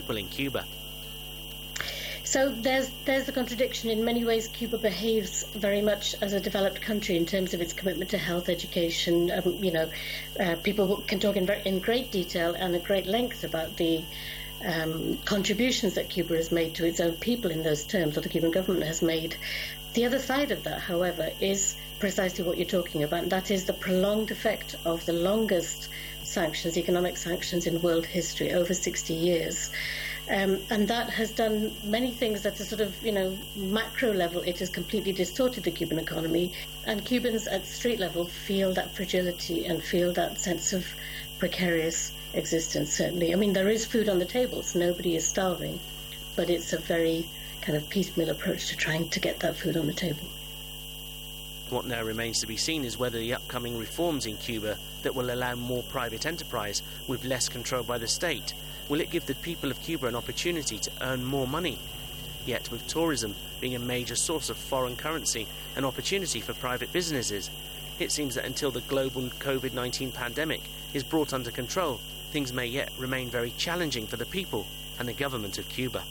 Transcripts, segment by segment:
people in Cuba. So there's the contradiction. In many ways, Cuba behaves very much as a developed country in terms of its commitment to health, education. People can talk in great detail and at great length about the contributions that Cuba has made to its own people in those terms, or the Cuban government has made. The other side of that, however, is precisely what you're talking about, and that is the prolonged effect of the longest sanctions, economic sanctions in world history, over 60 years. And that has done many things at a sort of, macro level. It has completely distorted the Cuban economy. And Cubans at street level feel that fragility and feel that sense of precarious existence, certainly. I mean, there is food on the tables. Nobody is starving. But it's a very kind of piecemeal approach to trying to get that food on the table. What now remains to be seen is whether the upcoming reforms in Cuba that will allow more private enterprise with less control by the state, will it give the people of Cuba an opportunity to earn more money? Yet, with tourism being a major source of foreign currency and opportunity for private businesses, it seems that until the global COVID-19 pandemic is brought under control, things may yet remain very challenging for the people and the government of Cuba.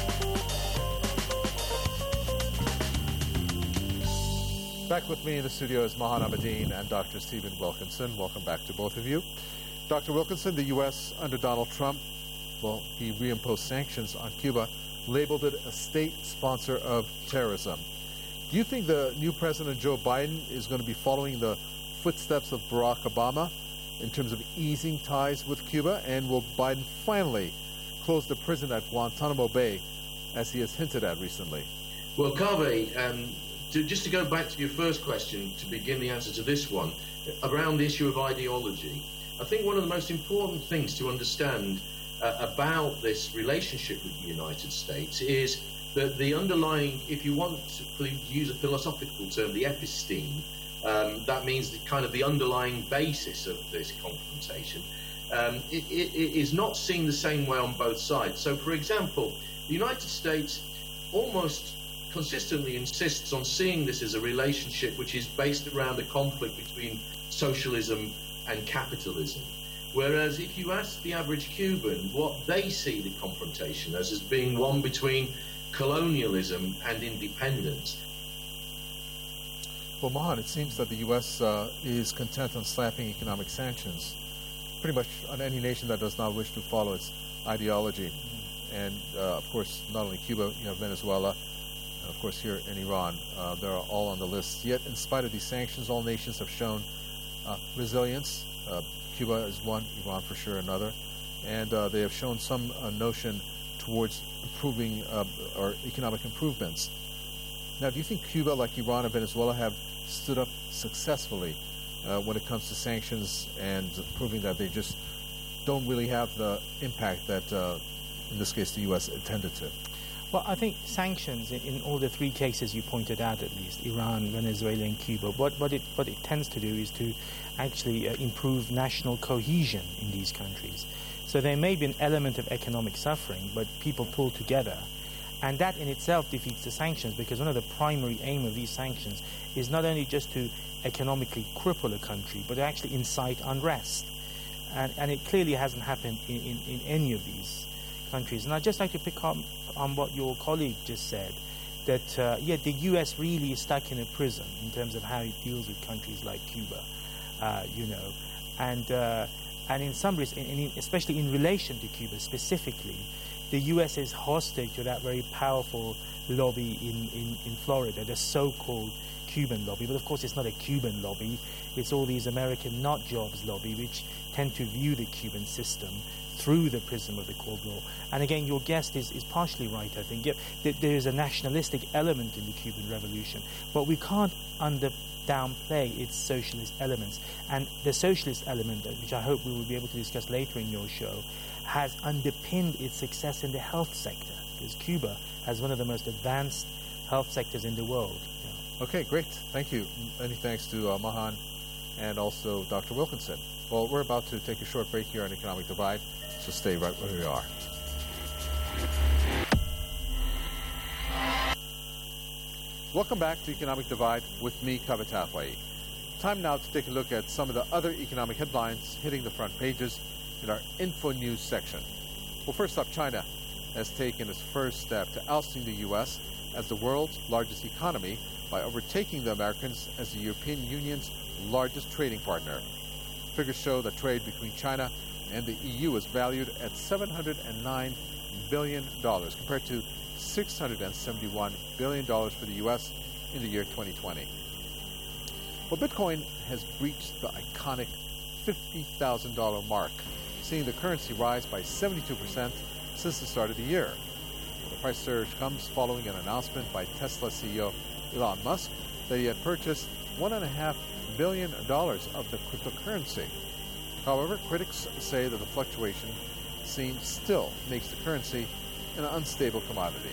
Back with me in the studio is Mahan Ahmadine and Dr. Stephen Wilkinson. Welcome back to both of you. Dr. Wilkinson, the U.S. under Donald Trump, he reimposed sanctions on Cuba, labeled it a state sponsor of terrorism. Do you think the new President Joe Biden is going to be following the footsteps of Barack Obama in terms of easing ties with Cuba? And will Biden finally close the prison at Guantanamo Bay, as he has hinted at recently? Well, Kaveh, just to go back to your first question, to begin the answer to this one, around the issue of ideology, I think one of the most important things to understand about this relationship with the United States is that the underlying, if you want to use a philosophical term, the episteme, that means the underlying basis of this confrontation, it is not seen the same way on both sides. So, for example, the United States almost consistently insists on seeing this as a relationship which is based around a conflict between socialism and capitalism. Whereas if you ask the average Cuban what they see the confrontation as being one between colonialism and independence. Well, Mahan, it seems that the U.S. is content on slapping economic sanctions pretty much on any nation that does not wish to follow its ideology. And, of course, not only Cuba, Venezuela, of course, here in Iran, they're all on the list. Yet, in spite of these sanctions, all nations have shown resilience. Cuba is one, Iran for sure another. And they have shown some notion towards improving or economic improvements. Now, do you think Cuba, like Iran and Venezuela, have stood up successfully when it comes to sanctions and proving that they just don't really have the impact that, in this case, the U.S. intended to? Well, I think sanctions, in all the three cases you pointed out at least, Iran, Venezuela and Cuba, what it tends to do is to actually improve national cohesion in these countries. So there may be an element of economic suffering, but people pull together. And that in itself defeats the sanctions, because one of the primary aim of these sanctions is not only just to economically cripple a country, but to actually incite unrest. And it clearly hasn't happened in any of these countries. And I'd just like to pick up on what your colleague just said, that, the U.S. really is stuck in a prison in terms of how it deals with countries like Cuba, and in some ways, especially in relation to Cuba specifically, the U.S. is hostage to that very powerful lobby in Florida, the so-called Cuban lobby. But of course, it's not a Cuban lobby. It's all these American not-jobs lobby, which tend to view the Cuban system through the prism of the Cold War. And again, your guest is partially right, I think. There is a nationalistic element in the Cuban Revolution, but we can't downplay its socialist elements. And the socialist element, which I hope we will be able to discuss later in your show, has underpinned its success in the health sector, because Cuba has one of the most advanced health sectors in the world. Okay, great. Thank you. Many thanks to Mahan and also Dr. Wilkinson. Well, we're about to take a short break here on Economic Divide, so stay right where we are. Welcome back to Economic Divide with me, Kaveh Tathwai. Time now to take a look at some of the other economic headlines hitting the front pages in our Info News section. Well, first up, China. has taken its first step to ousting the U.S. as the world's largest economy by overtaking the Americans as the European Union's largest trading partner. Figures show that trade between China and the EU is valued at $709 billion compared to $671 billion for the U.S. in the year 2020. Well, Bitcoin has breached the iconic $50,000 mark, seeing the currency rise by 72% since the start of the year. The price surge comes following an announcement by Tesla CEO Elon Musk that he had purchased $1.5 billion of the cryptocurrency. However, critics say that the fluctuation seen still makes the currency an unstable commodity.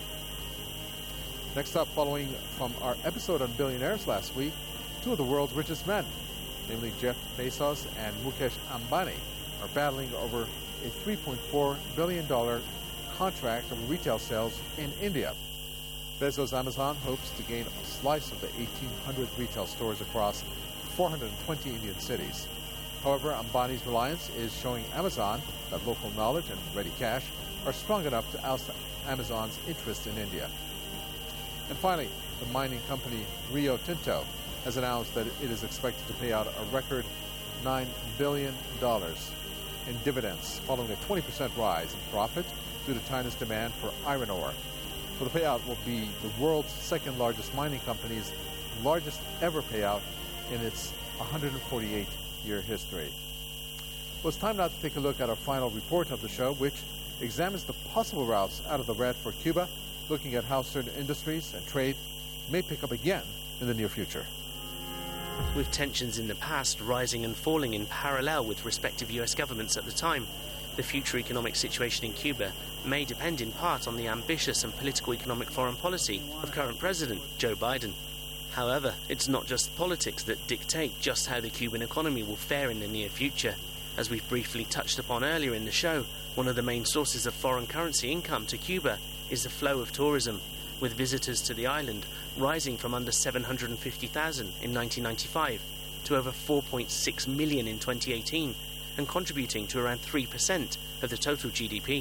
Next up, following from our episode on billionaires last week, two of the world's richest men, namely Jeff Bezos and Mukesh Ambani, are battling over a $3.4 billion contract over retail sales in India. Bezos' Amazon hopes to gain a slice of the 1,800 retail stores across 420 Indian cities. However, Ambani's reliance is showing Amazon that local knowledge and ready cash are strong enough to oust Amazon's interest in India. And finally, the mining company Rio Tinto has announced that it is expected to pay out a record $9 billion in dividends following a 20% rise in profit due to China's demand for iron ore. So the payout will be the world's second largest mining company's largest ever payout in its 148-year history. Well, it's time now to take a look at our final report of the show, which examines the possible routes out of the red for Cuba, looking at how certain industries and trade may pick up again in the near future. With tensions in the past rising and falling in parallel with respective US governments at the time, the future economic situation in Cuba may depend in part on the ambitious and political economic foreign policy of current President Joe Biden. However, it's not just politics that dictate just how the Cuban economy will fare in the near future. As we've briefly touched upon earlier in the show, one of the main sources of foreign currency income to Cuba is the flow of tourism, with visitors to the island rising from under 750,000 in 1995 to over 4.6 million in 2018 and contributing to around 3% of the total GDP.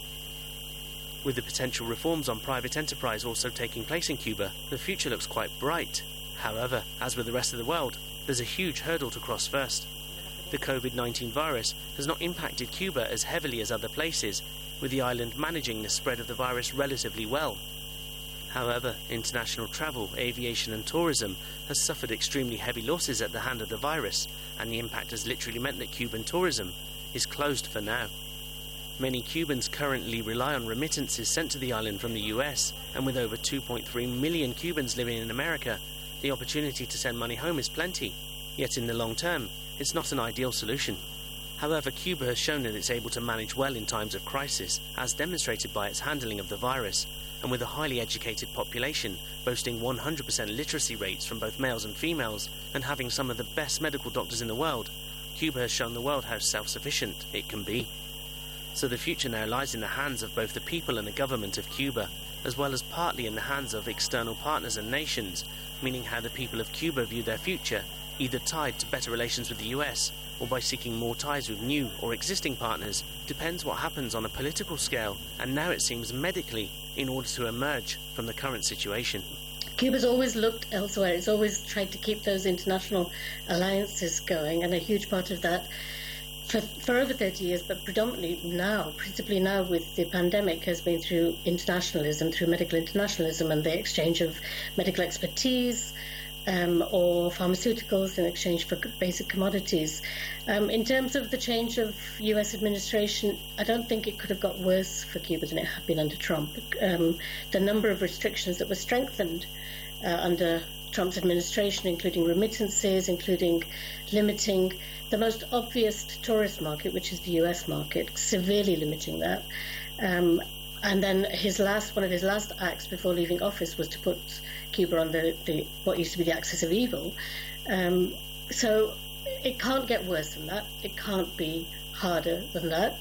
With the potential reforms on private enterprise also taking place in Cuba, the future looks quite bright. However, as with the rest of the world, there's a huge hurdle to cross first. The COVID-19 virus has not impacted Cuba as heavily as other places, with the island managing the spread of the virus relatively well. However, international travel, aviation and tourism has suffered extremely heavy losses at the hand of the virus, and the impact has literally meant that Cuban tourism is closed for now. Many Cubans currently rely on remittances sent to the island from the US, and with over 2.3 million Cubans living in America, the opportunity to send money home is plenty. Yet in the long term, it's not an ideal solution. However, Cuba has shown that it's able to manage well in times of crisis, as demonstrated by its handling of the virus, and with a highly educated population, boasting 100% literacy rates from both males and females, and having some of the best medical doctors in the world, Cuba has shown the world how self-sufficient it can be. So the future now lies in the hands of both the people and the government of Cuba, as well as partly in the hands of external partners and nations, meaning how the people of Cuba view their future, either tied to better relations with the US, or by seeking more ties with new or existing partners, depends what happens on a political scale, and now it seems medically, in order to emerge from the current situation. Cuba's always looked elsewhere. It's always tried to keep those international alliances going, and a huge part of that for over 30 years, but predominantly now, principally now with the pandemic, has been through internationalism, through medical internationalism and the exchange of medical expertise, or pharmaceuticals in exchange for basic commodities. In terms of the change of US administration, I don't think it could have got worse for Cuba than it had been under Trump. The number of restrictions that were strengthened under Trump's administration, including remittances, including limiting the most obvious tourist market, which is the US market, severely limiting that. And then one of his last acts before leaving office was to put Cuba on the what used to be the axis of evil. So it can't get worse than that. It can't be harder than that.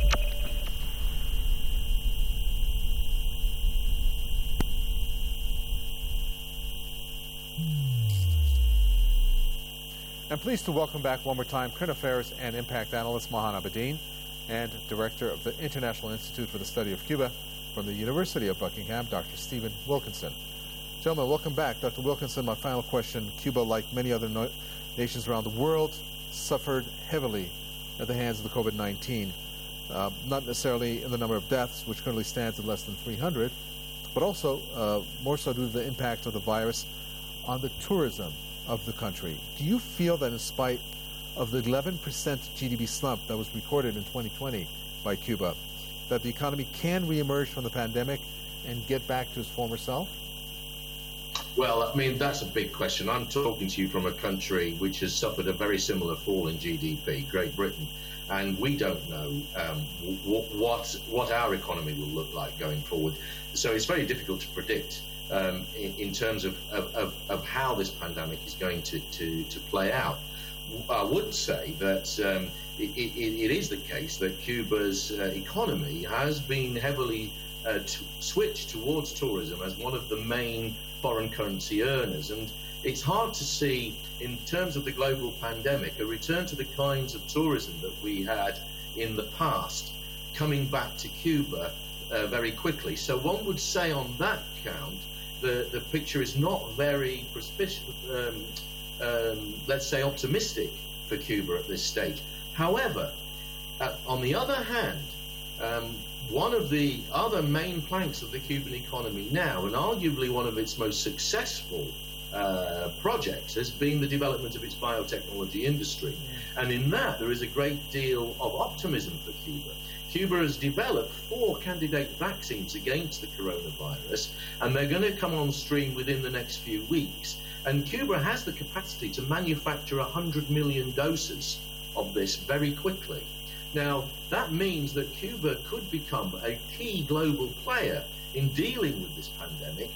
I'm pleased to welcome back one more time current affairs and impact analyst Mahan Abedin and director of the International Institute for the Study of Cuba, from the University of Buckingham, Dr. Stephen Wilkinson. Gentlemen, welcome back. Dr. Wilkinson, my final question. Cuba, like many other nations around the world, suffered heavily at the hands of the COVID-19. Not necessarily in the number of deaths, which currently stands at less than 300, but also more so due to the impact of the virus on the tourism of the country. Do you feel that in spite of the 11% GDP slump that was recorded in 2020 by Cuba, that the economy can reemerge from the pandemic and get back to its former self? Well, I mean, that's a big question. I'm talking to you from a country which has suffered a very similar fall in GDP, Great Britain, and we don't know what our economy will look like going forward. So it's very difficult to predict in terms of how this pandemic is going to play out. I would say that it is the case that Cuba's economy has been heavily switched towards tourism as one of the main foreign currency earners, and it's hard to see in terms of the global pandemic a return to the kinds of tourism that we had in the past coming back to Cuba very quickly. So one would say on that count the picture is not very let's say optimistic for Cuba at this stage. However, on the other hand, one of the other main planks of the Cuban economy now, and arguably one of its most successful projects, has been the development of its biotechnology industry. And in that, there is a great deal of optimism for Cuba. Cuba has developed 4 candidate vaccines against the coronavirus, and they're going to come on stream within the next few weeks. And Cuba has the capacity to manufacture 100 million doses of this very quickly. Now, that means that Cuba could become a key global player in dealing with this pandemic,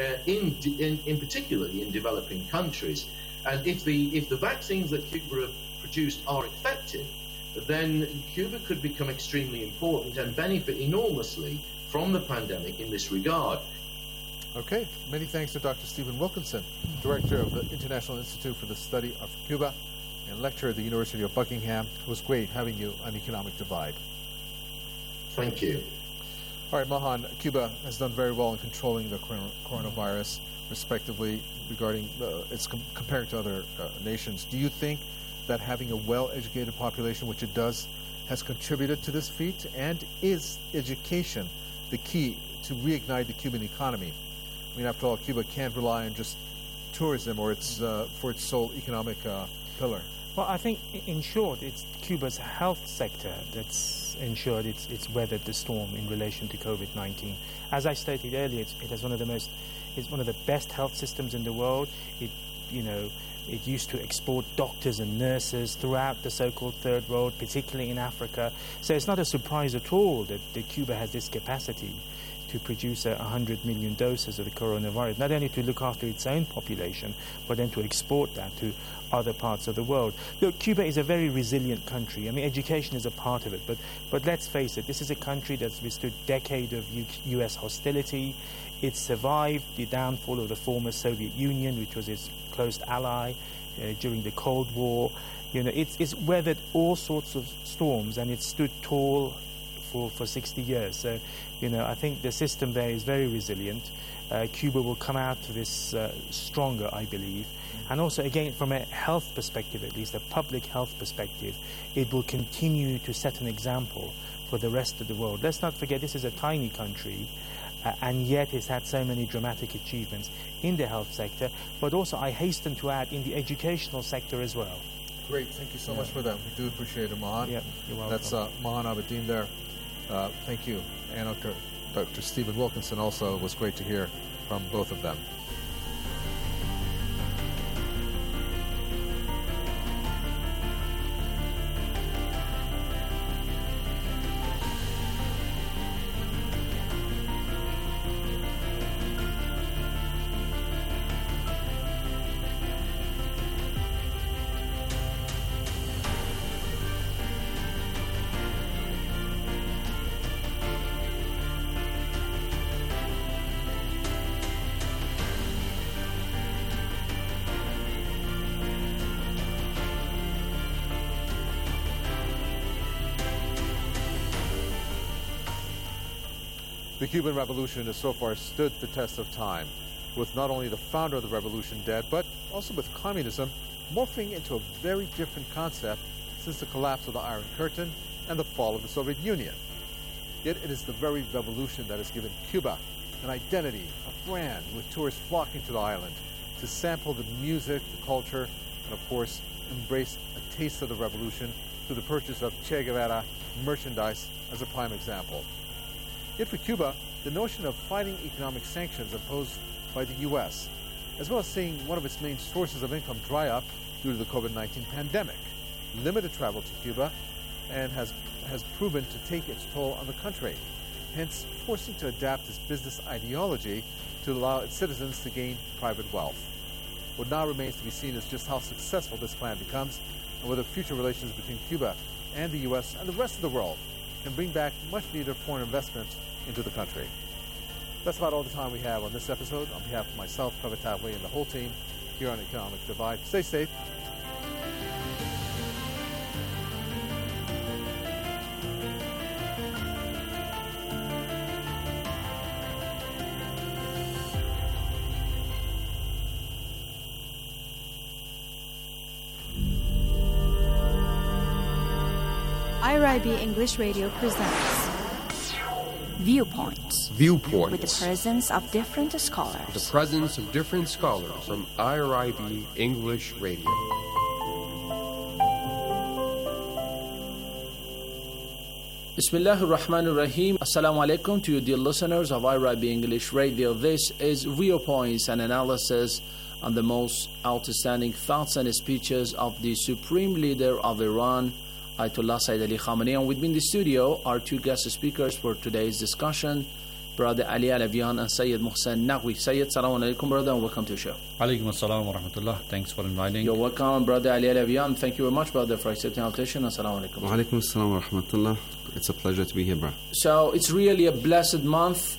in particularly in developing countries. And if the vaccines that Cuba have produced are effective, then Cuba could become extremely important and benefit enormously from the pandemic in this regard. Okay, many thanks to Dr. Stephen Wilkinson, Director of the International Institute for the Study of Cuba and lecturer at the University of Buckingham. It was great having you on Economic Divide. Thank you. All right, Mahan, Cuba has done very well in controlling the coronavirus, respectively, regarding its compared to other nations. Do you think that having a well-educated population, which it does, has contributed to this feat? And is education the key to reignite the Cuban economy? I mean, after all, Cuba can't rely on just tourism or for its sole economic pillar. Well, I think, in short, it's Cuba's health sector that's ensured it's weathered the storm in relation to COVID-19. As I stated earlier, it has it's one of the best health systems in the world. It used to export doctors and nurses throughout the so-called Third World, particularly in Africa. So it's not a surprise at all that Cuba has this capacity to produce 100 million doses of the coronavirus, not only to look after its own population, but then to export that to other parts of the world. Look, Cuba is a very resilient country. I mean, education is a part of it, but let's face it, this is a country that's withstood decades of U.S. hostility. It survived the downfall of the former Soviet Union, which was its close ally during the Cold War. It's weathered all sorts of storms, and it's stood tall for 60 years. So, I think the system there is very resilient. Cuba will come out of this stronger, I believe. And also, again, from a health perspective, at least a public health perspective, it will continue to set an example for the rest of the world. Let's not forget, this is a tiny country, and yet it's had so many dramatic achievements in the health sector, but also, I hasten to add, in the educational sector as well. Great. Thank you so much for that. We do appreciate it, Mahan. Yeah, you're welcome. That's Mahan Abedin there. Thank you. And Dr. Stephen Wilkinson also. It was great to hear from both of them. The Cuban Revolution has so far stood the test of time, with not only the founder of the revolution dead, but also with communism morphing into a very different concept since the collapse of the Iron Curtain and the fall of the Soviet Union. Yet it is the very revolution that has given Cuba an identity, a brand, with tourists flocking to the island to sample the music, the culture, and of course, embrace a taste of the revolution through the purchase of Che Guevara merchandise as a prime example. Yet for Cuba, the notion of fighting economic sanctions imposed by the U.S., as well as seeing one of its main sources of income dry up due to the COVID-19 pandemic, limited travel to Cuba and has proven to take its toll on the country, hence forcing to adapt its business ideology to allow its citizens to gain private wealth. What now remains to be seen is just how successful this plan becomes and whether future relations between Cuba and the U.S. and the rest of the world can bring back much-needed foreign investment into the country. That's about all the time we have on this episode. On behalf of myself, Kaveh Tavli, and the whole team here on Economic Divide, stay safe. IRIB English Radio presents Viewpoints. Viewpoints. With the presence of different scholars. The presence of different scholars from IRIB English Radio. Bismillahir Rahmanir Rahim. Assalamu alaikum to you dear listeners of IRIB English Radio. This is Viewpoints, an analysis on the most outstanding thoughts and speeches of the Supreme Leader of Iran, Ayatollah Sayyid Ali Khamenei. And with me in the studio are two guest speakers for today's discussion, Brother Ali Alavian and Sayyid Mohsen Naqvi. Sayyid, salaam alaikum, brother, and welcome to the show. Alaikum assalam wa rahmatullah. Thanks for inviting. You're welcome, Brother Ali Alavian. Thank you very much, brother, for accepting our invitation. Assalamu alaikum. Wa alaikum assalam wa rahmatullah. It's a pleasure to be here, bro. So it's really a blessed month,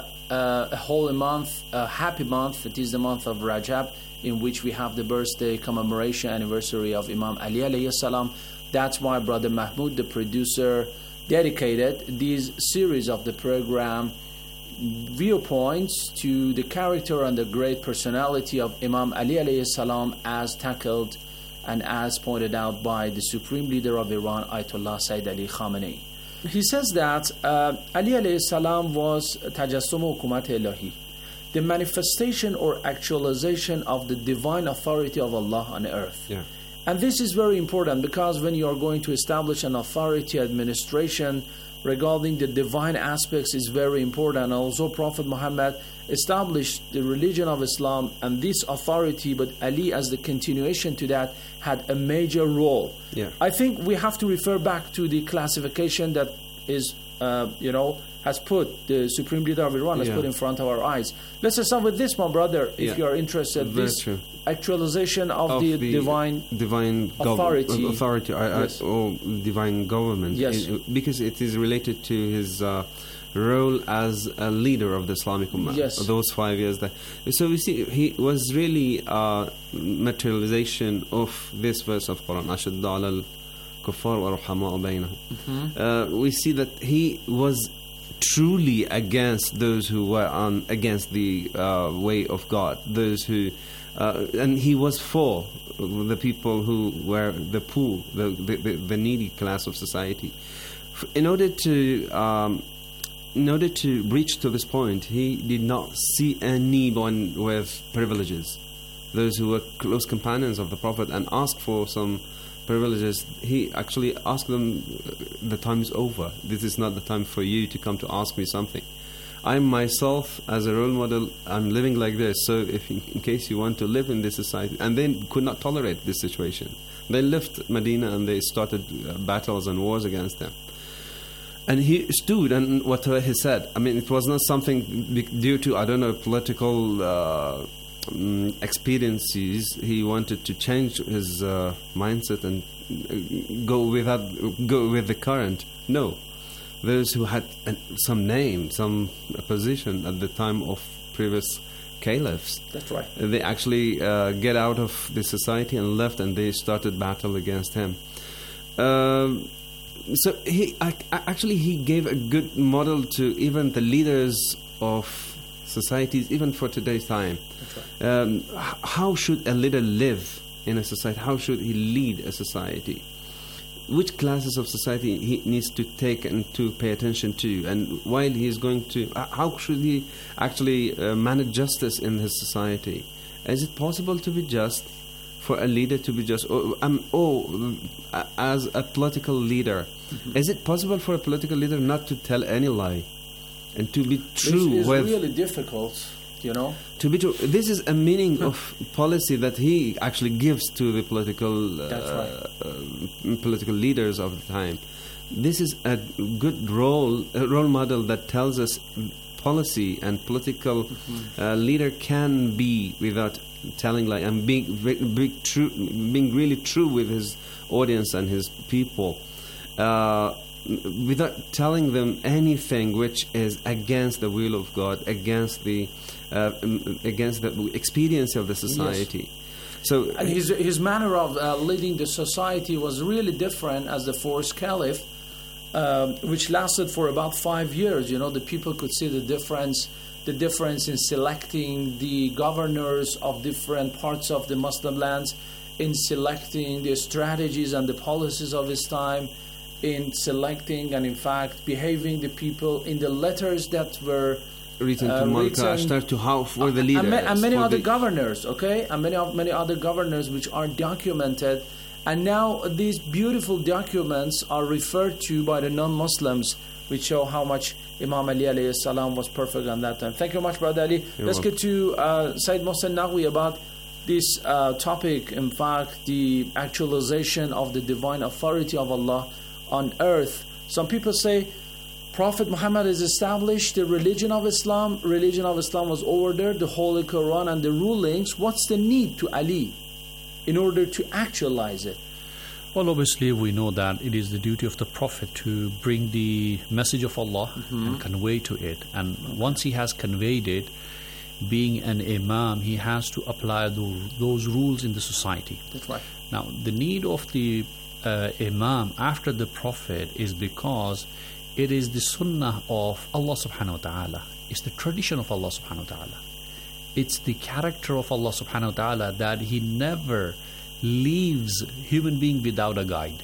a holy month, a happy month. It is the month of Rajab, in which we have the birthday commemoration anniversary of Imam Ali alayhi salam. That's why Brother Mahmoud, the producer, dedicated this series of the program Viewpoints to the character and the great personality of Imam Ali alayhi salam, as tackled and as pointed out by the Supreme Leader of Iran, Ayatollah Sayyid Ali Khamenei. He says that Ali alayhi salam was tajassum hukumat ilahi, the manifestation or actualization of the divine authority of Allah on earth. Yeah. And this is very important because when you are going to establish an authority administration regarding the divine aspects is very important. And also Prophet Muhammad established the religion of Islam and this authority, but Ali as the continuation to that had a major role. Yeah. I think we have to refer back to the classification that is, has put the Supreme Leader of Iran has put in front of our eyes. Let's start with this, my brother, if you are interested. Very this true. Actualization of the divine authority, yes. Or divine government, yes. Because it is related to his role as a leader of the Islamic Ummah. Yes. Those 5 years there. So we see he was really a materialization of this verse of Quran. Ashaddu ala al-kuffar wa ruhama'u baynahum. We see that he was truly against those who were against the way of God, those who and he was for the people who were the poor, the needy class of society. In order to reach to this point, he did not see anyone with privileges. Those who were close companions of the Prophet and asked for some privileges, he actually asked them, the time is over. This is not the time for you to come to ask me something. I myself, as a role model, I'm living like this. So if in case you want to live in this society, and they could not tolerate this situation, they left Medina and they started battles and wars against them. And he stood, and whatever he said, I mean, it was not something due to, I don't know, political experiences. He wanted to change his mindset and go with the current. No. Those who had some name, some position at the time of previous caliphs. That's right. They actually get out of the society and left, and they started battle against him. So he gave a good model to even the leaders of societies, even for today's time. That's right. How should a leader live in a society? How should he lead a society? Which classes of society he needs to take and to pay attention to? And while he is going to, how should he actually manage justice in his society? Is it possible to be just, for a leader to be just? As a political leader, is it possible for a political leader not to tell any lie and to be true? It's really difficult, you know. To be true. This is a meaning of policy that he actually gives to the political political leaders of the time. This is a good role model that tells us policy and political leader can be without telling lie and being really true with his audience and his people, without telling them anything which is against the will of God, against the experience of the society. Yes. So and his manner of leading the society was really different as the fourth caliph, which lasted for about 5 years. You know, the people could see the difference in selecting the governors of different parts of the Muslim lands, in selecting the strategies and the policies of his time, in selecting and in fact behaving the people in the letters that were written to Malka Ashtar to how for the leaders and many other governors, okay, and many other governors which are documented, and now these beautiful documents are referred to by the non-Muslims, which show how much Imam Ali alayhi salam was perfect on that time. Thank you very much, Brother Ali. Let's get to Sayyid Mohsen Naqvi about this topic, in fact, the actualization of the divine authority of Allah on earth. Some people say Prophet Muhammad has established the religion of Islam. Religion of Islam was ordered, the Holy Quran and the rulings. What's the need to Ali in order to actualize it? Well, obviously we know that it is the duty of the Prophet to bring the message of Allah and convey to it. And once he has conveyed it, being an imam, he has to apply those rules in the society. That's right. Now, the need of the imam after the Prophet is because it is the sunnah of Allah subhanahu wa ta'ala. It's the tradition of Allah subhanahu wa ta'ala. It's the character of Allah subhanahu wa ta'ala that He never leaves human being without a guide.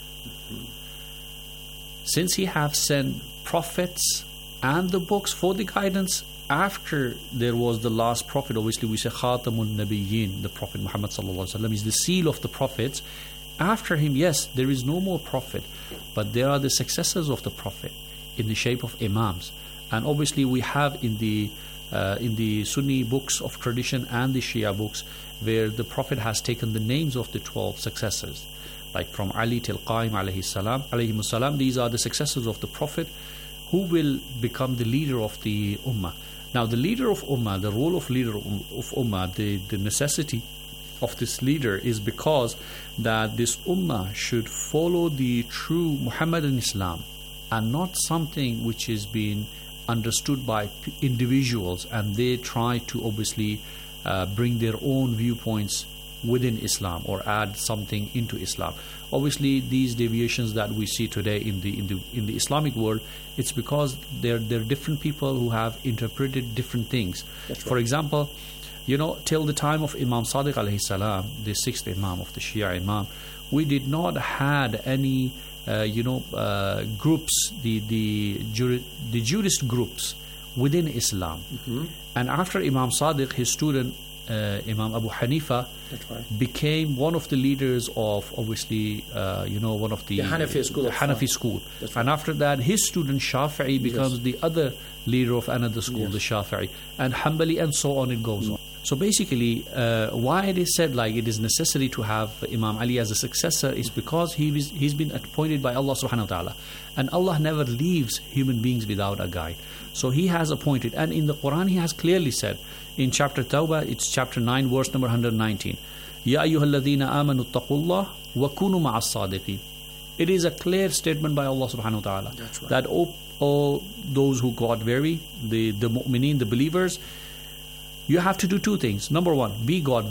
Since He have sent prophets and the books for the guidance, after there was the last prophet, obviously we say Khatamun Nabiyyin, the Prophet Muhammad sallallahu alaihi wasallam is the seal of the prophets. After him, yes, there is no more prophet, but there are the successors of the prophet in the shape of imams. And obviously we have in the Sunni books of tradition and the Shia books where the Prophet has taken the names of the 12 successors, like from Ali till Qaim alayhi salam. These are the successors of the Prophet who will become the leader of the Ummah. Now the leader of Ummah, the role of leader of Ummah, the necessity of this leader is because that this Ummah should follow the true Muhammadan Islam and not something which is being understood by individuals, and they try to obviously bring their own viewpoints within Islam or add something into Islam. Obviously, these deviations that we see today in the Islamic world, it's because they're different people who have interpreted different things. That's right. For example, you know, till the time of Imam Sadiq alayhi salam, the sixth Imam of the Shia Imam, we did not had any groups, the jurist groups within Islam. And after Imam Sadiq, his student Imam Abu Hanifa became one of the leaders of obviously one of the Hanafi school. Right. And after that, his student Shafi'i becomes the other leader of another school, the Shafi'i, and Hanbali, and so on it goes on. So basically, why it is said like it is necessary to have Imam Ali as a successor is because he's been appointed by Allah subhanahu wa ta'ala, and Allah never leaves human beings without a guide. So He has appointed, and in the Quran He has clearly said in chapter Tawbah, it's chapter 9 verse number 119, Ya ayyuhalladhina amanu taqullah wa kunu ma'as sadiqin. It is a clear statement by Allah subhanahu wa ta'ala that all those who God weary, the mu'mineen, the believers, you have to do two things. Number one, be God-weary.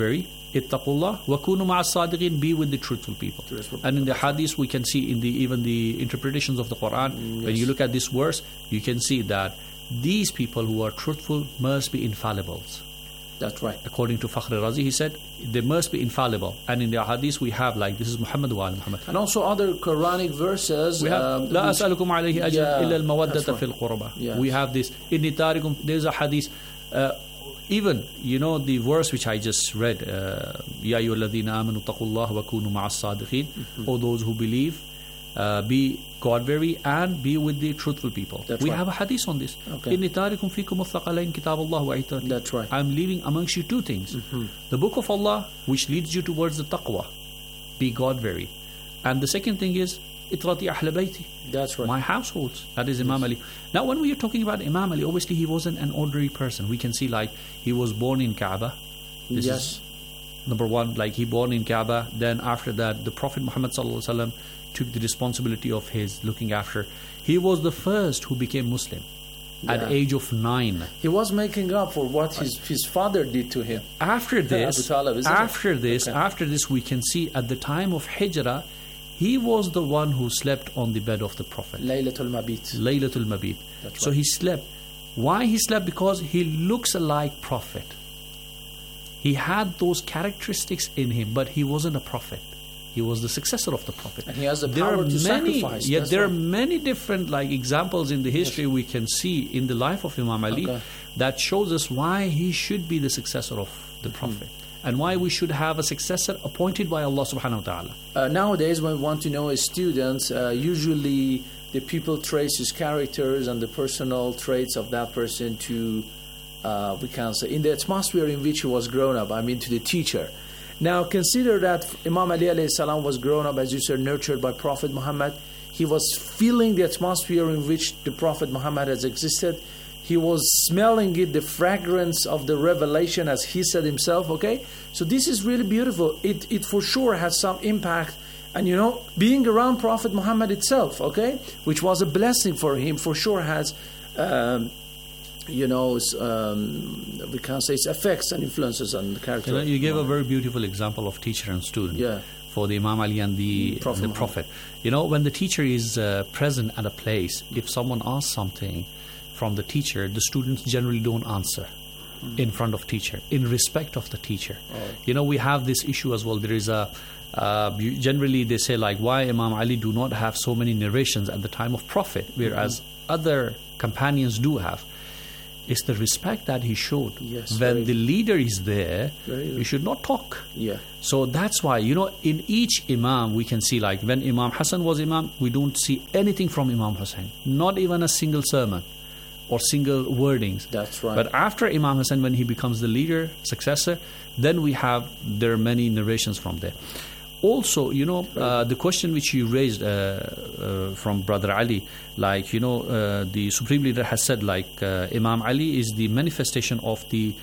ittaqullah wa kunu ma'as sadiqin, be with the truthful people. And in the hadith we can see in even the interpretations of the Quran, when you look at this verse, you can see that these people who are truthful must be infallibles. That's right. According to Fakhr Razi, he said they must be infallible. And in the hadith we have, like, this is Muhammad wa Muhammad. And also other Quranic verses. We have La as'alukum alayhi ajran illa al-mawaddata fil qurba. We have this. Inni tarikum, there's a hadith. Even, the verse which I just read, Ya ayyuhalladhina amanu taqullaha wa kunu ma'as sadiqin, or those who believe, be God-wary and be with the truthful people. We have a hadith on this. Inni tarikum fikum al-thaqalain kitabullah wa itati. That's right. I'm leaving amongst you two things. The book of Allah, which leads you towards the taqwa, be God-wary. And the second thing is itrati ahl bayti. That's right. My households. That is Imam Ali. Now, when we are talking about Imam Ali, obviously he wasn't an ordinary person. We can see, like, he was born in Kaaba. This is number one. Like, he born in Kaaba. Then after that, the Prophet Muhammad sallallahu alaihi wasallam took the responsibility of his looking after. He was the first who became Muslim at the age of 9. He was making up for what his father did to him. After this, after this, we can see at the time of Hijrah, he was the one who slept on the bed of the Prophet. Laylatul Mabit. Laylatul Mabit. So he slept. Why he slept? Because he looks like Prophet. He had those characteristics in him, but he wasn't a prophet. He was the successor of the Prophet. And he has the power to sacrifice. Yeah, there are many different examples in the history we can see in the life of Imam Ali that shows us why he should be the successor of the Prophet. And why we should have a successor appointed by Allah subhanahu wa ta'ala. Nowadays, when we want to know a student, usually the people trace his characters and the personal traits of that person to, we can say, in the atmosphere in which he was grown up, to the teacher. Now, consider that Imam Ali alayhi salam was grown up, as you said, nurtured by Prophet Muhammad. He was feeling the atmosphere in which the Prophet Muhammad has existed. He was smelling it, the fragrance of the revelation, as he said himself, okay? So this is really beautiful. It for sure has some impact. And, being around Prophet Muhammad itself, okay, which was a blessing for him, for sure has, we can say its effects and influences on the character. You gave a very beautiful example of teacher and student for the Imam Ali and the Prophet. When the teacher is present at a place, if someone asks something from the teacher, the students generally don't answer in front of teacher, in respect of the teacher. We have this issue as well. There is generally they say, like, why Imam Ali do not have so many narrations at the time of Prophet, whereas other companions do have. It's the respect that he showed. When the leader is there, you should not talk. So that's why, in each Imam we can see, like, when Imam Hassan was Imam, we don't see anything from Imam Hussain, not even a single sermon or single wordings. That's right. But after Imam Hassan, when he becomes the leader, successor, then there are many narrations from there. Also, the question which you raised from Brother Ali, like, the Supreme Leader has said, like, Imam Ali is the manifestation of the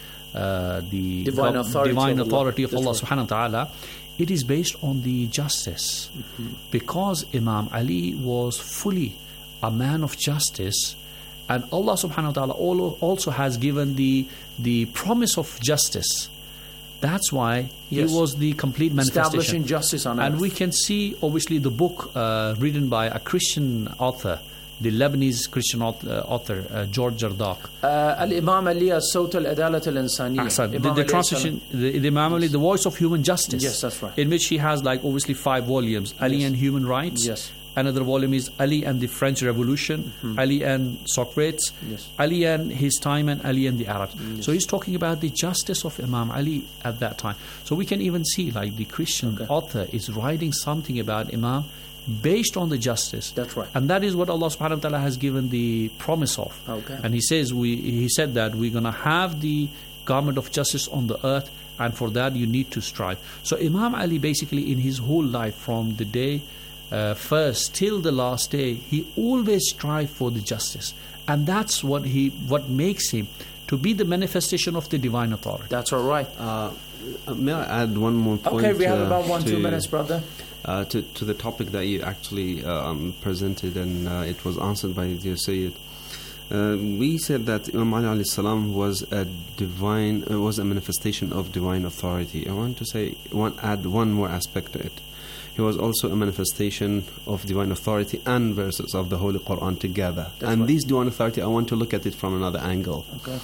divine authority of Allah subhanahu wa ta'ala. It is based on the justice. Because Imam Ali was fully a man of justice, and Allah subhanahu wa ta'ala also has given the promise of justice. That's why he was the complete manifestation. Establishing justice on earth. And we can see, obviously, the book written by a Christian author, the Lebanese Christian author, George Jardaq. Al-Imam Ali as-Sawt al-Adalat al-Insaniya. The translation, the Imam Ali, the voice of human justice. Yes, that's right. In which he has, like, obviously 5 volumes. Ali and Human Rights. Yes. Another volume is Ali and the French Revolution, Ali and Socrates, Ali and his time, and Ali and the Arabs. So he's talking about the justice of Imam Ali at that time. So we can even see, like, the Christian author is writing something about Imam based on the justice. That's right. And that is what Allah subhanahu wa ta'ala has given the promise of. And he said that we're going to have the garment of justice on the earth, and for that you need to strive. So Imam Ali, basically, in his whole life, from the day first till the last day, he always strive for the justice, and that's what makes him to be the manifestation of the divine authority. That's all right. May I add one more point? Okay, we have about 1-2 minutes, brother. To the topic that you actually presented, and it was answered by dear Sayyid. We said that Imam Ali alayhi salam was a manifestation of divine authority. I want to add one more aspect to it. He was also a manifestation of divine authority and verses of the Holy Quran together. This divine authority, I want to look at it from another angle. Okay.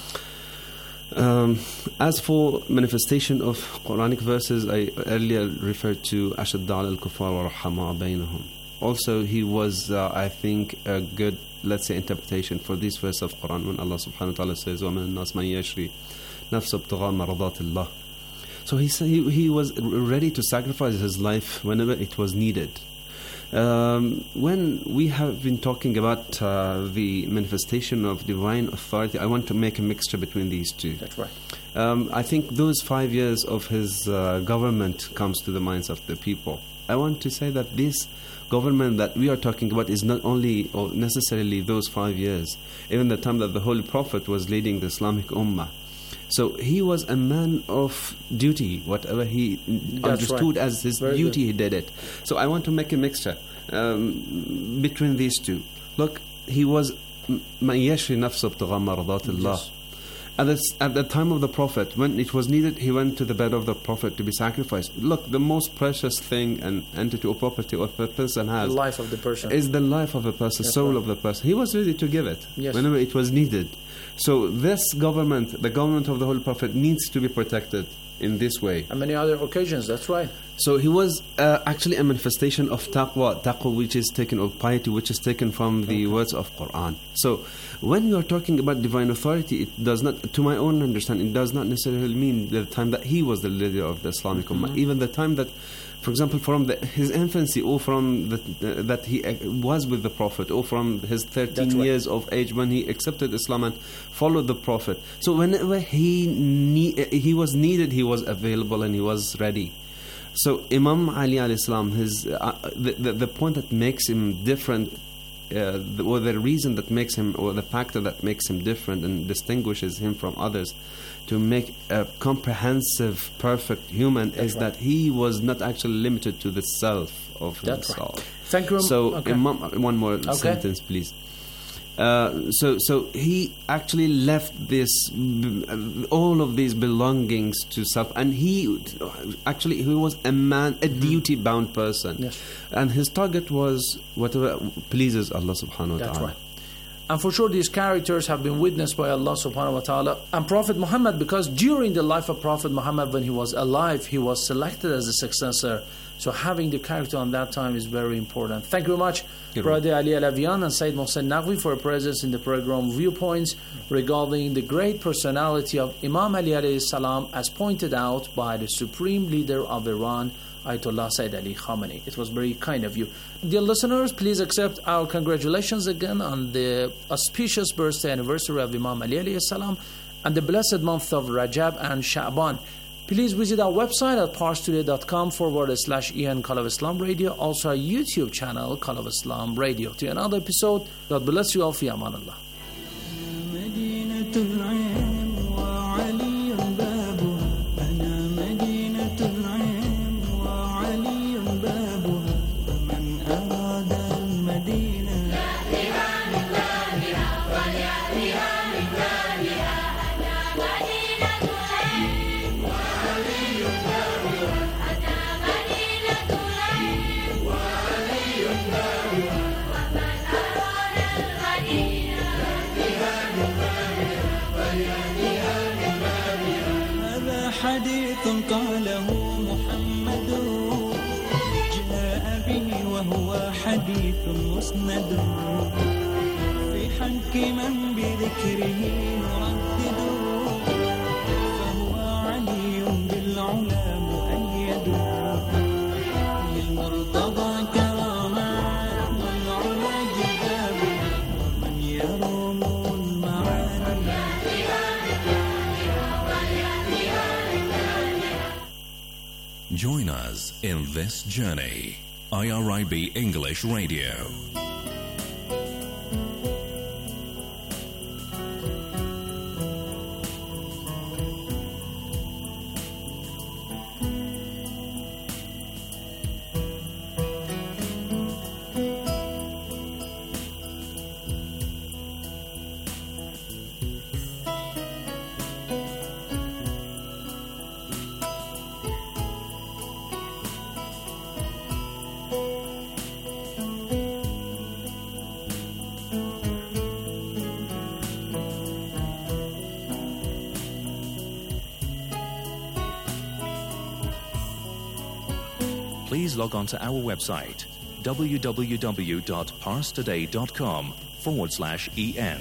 As for manifestation of Quranic verses, I earlier referred to أَشَدَّ عَلَى الْكُفَّارِ وَرَحَّمَا بَيْنَهُم. Also, he was, I think, a good, let's say, interpretation for this verse of Quran when Allah subhanahu wa ta'ala says, وَمِنَ النَّاسِ مَنْ يَشْرِي نَفْسَ ابْتِغَاءَ مَرْضَاتِ اللَّهِ. So he was ready to sacrifice his life whenever it was needed. When we have been talking about the manifestation of divine authority, I want to make a mixture between these two. That's right. I think those 5 years of his government comes to the minds of the people. I want to say that this government that we are talking about is not only or necessarily those 5 years, even the time that the Holy Prophet was leading the Islamic Ummah. So he was a man of duty. Whatever he understood as his duty, he did it. So I want to make a mixture between these two. Look, he was مَنْ يَشْرِ نَفْسَ ابْتِغَاءَ مَرْضَاتِ اللَّهِ. At the time of the Prophet, when it was needed, he went to the bed of the Prophet to be sacrificed. Look, the most precious thing and entity or property of a person has, the life of the person, is the life of a person, soul of the person. He was ready to give it whenever it was needed. So this government, the government of the Holy Prophet, needs to be protected in this way. And many other occasions, that's right. So he was actually a manifestation of taqwa which is taken, or piety which is taken from the words of Quran. So when you are talking about divine authority, it does not, to my own understanding, it does not necessarily mean the time that he was the leader of the Islamic Ummah. Even the time that, for example, from his infancy, or from that he was with the Prophet, or from his 13 years of age when he accepted Islam and followed the Prophet. So whenever he was needed, he was available and he was ready. So Imam Ali alayhi salam, the point that makes him different, or the reason that makes him, or the factor that makes him different and distinguishes him from others, to make a comprehensive, perfect human, is that he was not actually limited to the self of himself. Right. Thank you. So Imam, one more sentence, please. So he actually left all of these belongings to self, and he was a man, a duty-bound person. Yes. And his target was whatever pleases Allah subhanahu wa ta'ala. That's right. And for sure these characters have been witnessed by Allah subhanahu wa ta'ala and Prophet Muhammad, because during the life of Prophet Muhammad, when he was alive, he was selected as a successor. So having the character on that time is very important. Thank you very much, Brother Ali Alavian and Sayyid Mohsen Naqvi, for your presence in the program Viewpoints regarding the great personality of Imam Ali alayhi salam, as pointed out by the supreme leader of Iran, Ayatollah Sayyid Ali Khamenei. It was very kind of you. Dear listeners, please accept our congratulations again on the auspicious birthday anniversary of Imam Ali alayhi salam and the blessed month of Rajab and Sha'ban. Please visit our website at parstoday.com/EN Call of Islam Radio, also our YouTube channel, Call of Islam Radio. To another episode, God bless you all. Fi amanallah. قاله محمد جاء به وهو حديث مسند في حق من بذكره نردد فهو علي بالعلا مؤيد للمرتضى كرامات والعلا جباب ومن يروم المعاني. Join us in this journey. IRIB English Radio. please log on to our website www.parstoday.com/EN.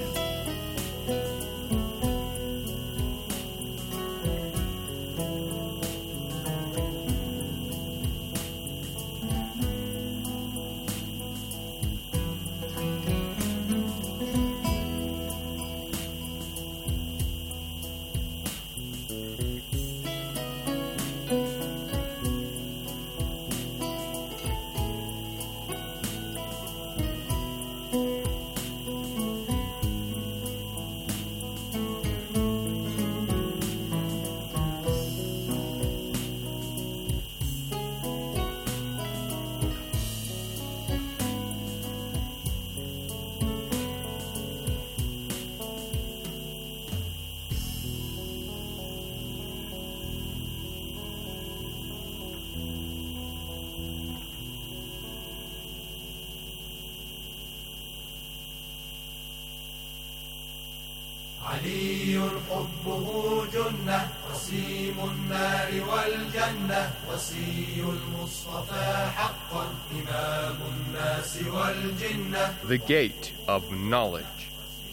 علي حبه جنة وسيم النار والجنة وصي المصطفى حقا إمام الناس والجنة. The Gate of Knowledge.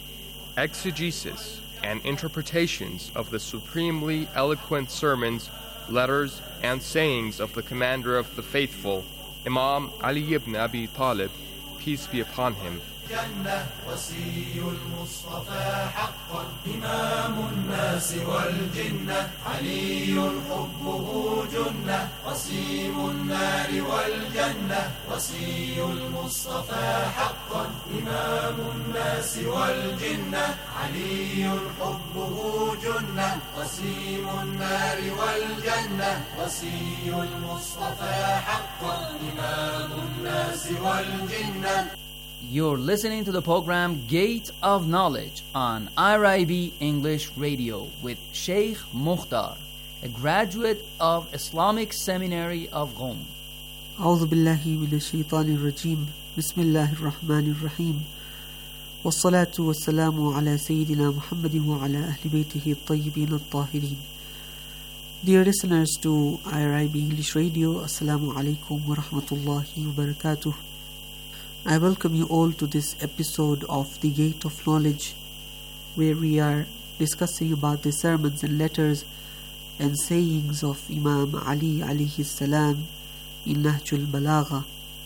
Exegesis and interpretations of the supremely eloquent sermons, letters, and sayings of the Commander of the Faithful, Imam Ali ibn Abi Talib, peace be upon him. جنة وصي المصطفى حقا إمام الناس والجنة علي حبه جنة وسيم النار والجنة وصي المصطفى حقا إمام الناس والجنة علي حبه جنة وسيم النار والجنة وصي المصطفى حقا إمام الناس والجنة. You're listening to the program Gate of Knowledge on IRIB English Radio with Sheikh Mukhtar, a graduate of Islamic Seminary of Qom. أعوذ بالله من الشيطان الرجيم بسم الله الرحمن الرحيم والصلاة والسلام على سيدنا محمد وعلى أهل بيته الطيبين الطاهرين. Dear listeners to IRIB English Radio, Assalamu alaikum wa rahmatullahi wa barakatuh. I welcome you all to this episode of The Gate of Knowledge, where we are discussing about the sermons and letters and sayings of Imam Ali alayhi salam in Nahjul Balagha.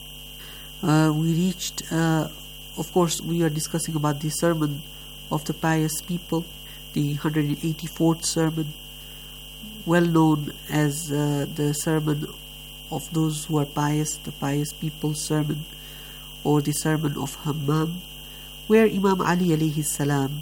We reached, of course, we are discussing about the sermon of the pious people, the 184th sermon, well known as the sermon of those who are pious, the pious people's sermon, or the sermon of Hammam, where Imam Ali alayhi salam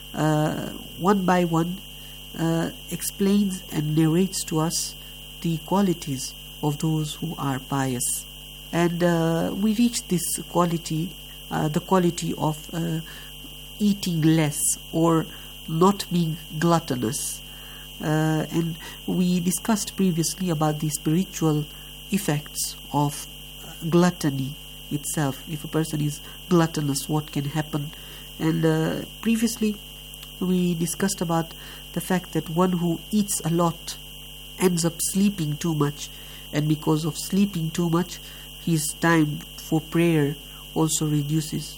one by one explains and narrates to us the qualities of those who are pious. And we reach this quality, the quality of eating less or not being gluttonous. And we discussed previously about the spiritual effects of gluttony itself. If a person is gluttonous, what can happen? And previously we discussed about the fact that one who eats a lot ends up sleeping too much, and because of sleeping too much, his time for prayer also reduces.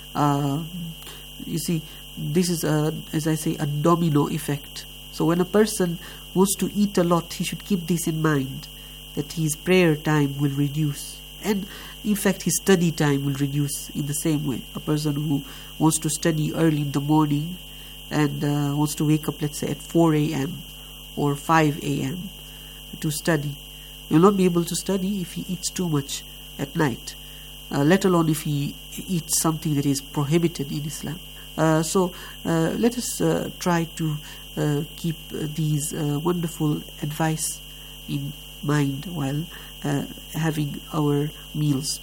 You see, this is as I say, a domino effect. So when a person wants to eat a lot, he should keep this in mind, that his prayer time will reduce. And in fact, his study time will reduce in the same way. A person who wants to study early in the morning and wants to wake up, let's say, at 4 a.m. or 5 a.m. to study, he will not be able to study if he eats too much at night, let alone if he eats something that is prohibited in Islam. So let us try to keep these wonderful advice in mind while having our meals.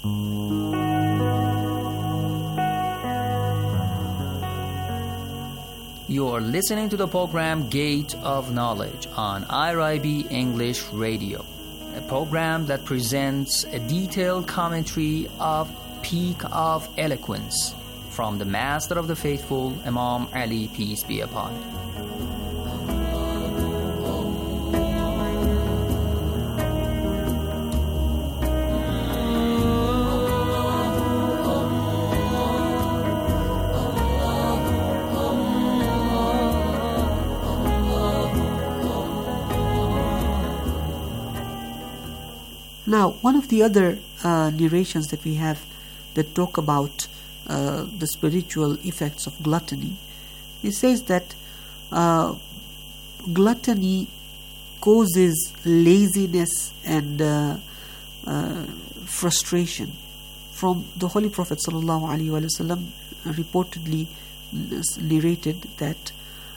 You are listening to the program Gate of Knowledge on IRIB English Radio, a program that presents a detailed commentary of Peak of Eloquence from the Master of the Faithful, Imam Ali, peace be upon him. Now, one of the other narrations that we have that talk about the spiritual effects of gluttony, it says that gluttony causes laziness and frustration. From the Holy Prophet ﷺ reportedly narrated that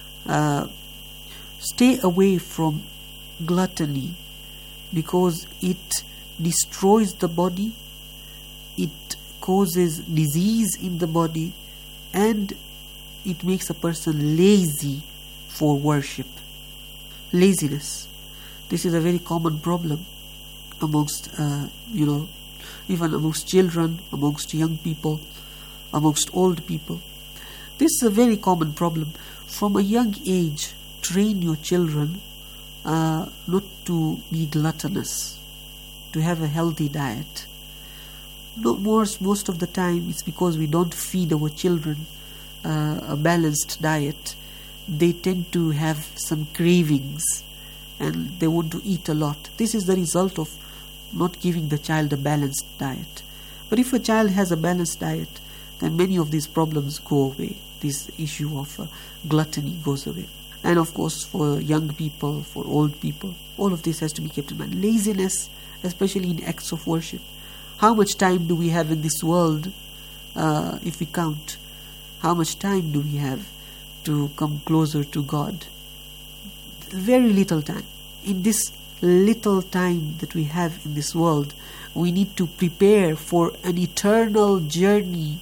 stay away from gluttony because it destroys the body, it causes disease in the body, and it makes a person lazy for worship. Laziness. This is a very common problem amongst, even amongst children, amongst young people, amongst old people. This is a very common problem. From a young age, train your children not to be gluttonous, to have a healthy diet. Most of the time it's because we don't feed our children a balanced diet. They tend to have some cravings and they want to eat a lot. This is the result of not giving the child a balanced diet. But if a child has a balanced diet, then many of these problems go away. This issue of gluttony goes away. And of course, for young people, for old people, all of this has to be kept in mind. Laziness, especially in acts of worship. How much time do we have in this world, if we count? How much time do we have to come closer to God? Very little time. In this little time that we have in this world, we need to prepare for an eternal journey